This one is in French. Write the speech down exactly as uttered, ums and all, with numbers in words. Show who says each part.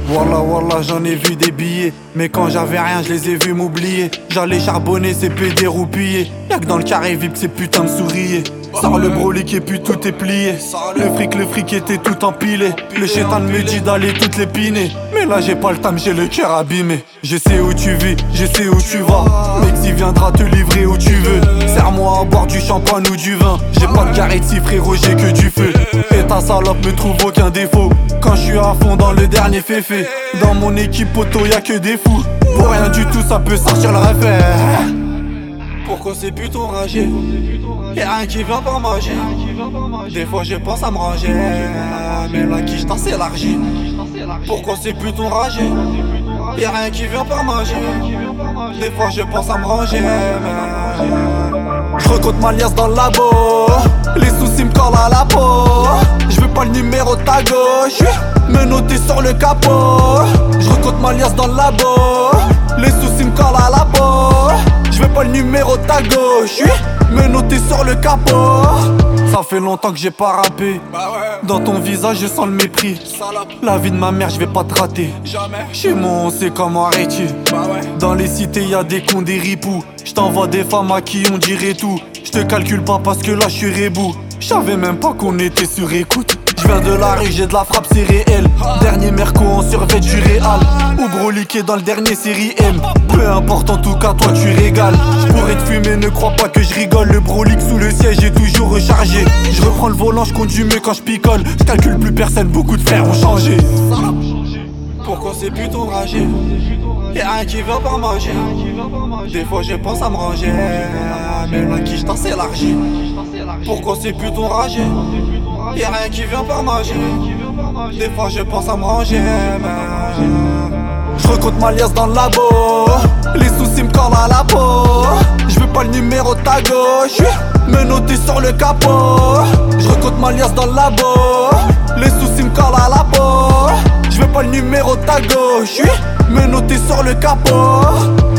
Speaker 1: Wallah wallah j'en ai vu des billets, mais quand j'avais rien je les ai vus m'oublier. J'allais charbonner ces pédés roupillés, y'a que dans le carré vip ces putains de souriers. Sors le brolic et puis tout est plié. Le fric, le fric était tout empilé. Le chétan me dit d'aller toutes les piner, mais là j'ai pas le temps, j'ai le cœur abîmé. Je sais où tu vis, je sais où tu vas. Mexi viendra te livrer où tu veux. Serre-moi à boire du champagne ou du vin. J'ai pas de carré de si frérot, j'ai que du feu. Et ta salope me trouve aucun défaut. Quand je suis à fond dans le dernier féfé. Dans mon équipe poteau y'a que des fous. Pour rien du tout ça peut sortir le refaire. Pourquoi c'est plutôt enragé? Y'a rien qui vient par magie. Des fois je pense à me ranger, mais la quiche t'en s'élargit. Pourquoi c'est plutôt enragé? Y'a rien qui vient par magie. Des fois je pense à me ranger, mais... Je recompte ma liasse dans le labo. Les soucis me collent à la peau. Je veux pas le numéro de ta gauche, me noter sur le capot. Je recompte ma liasse dans le labo. Les soucis me collent à la peau. Je veux pas le numéro de ta gauche, me noter sur le capot. Ça fait longtemps que j'ai pas rappé. Dans ton visage je sens le mépris. La vie de ma mère je vais pas te rater. Chez moi on sait comment arrêter. Dans les cités y'a des cons, des ripoux. J't'envoie des femmes à qui on dirait tout. J'te calcule pas parce que là j'suis rebou. J'savais même pas qu'on était sur écoute. J'viens de la rue, j'ai de la frappe, c'est réel. Dernier merco en survêt du Réal. Ou broliqué dans le dernier série M. Peu importe en tout cas toi tu régales. J'pourrais te fumer, ne crois pas que je rigole. Le brolique sous le siège est toujours rechargé. Je reprends le volant, je conduis mieux quand je picole. Je calcule plus personne, beaucoup de frères ont changé. Pourquoi c'est plutôt enragé? Y'a rien qui vient par magie. Des fois je pense à me ranger, mais la quiche t'en s'élargit. Pourquoi c'est plutôt enragé? Y'a rien qui vient par magie. Des fois je pense à me ranger, mais... Je recompte ma liasse dans le labo. Les soucis me collent à la peau. Je veux pas le numéro de ta gauche, me noter sur le capot. Je recompte ma liasse dans le labo. Les soucis me collent à la peau. Je veux pas le numéro de ta gauche, me noter sur le capot.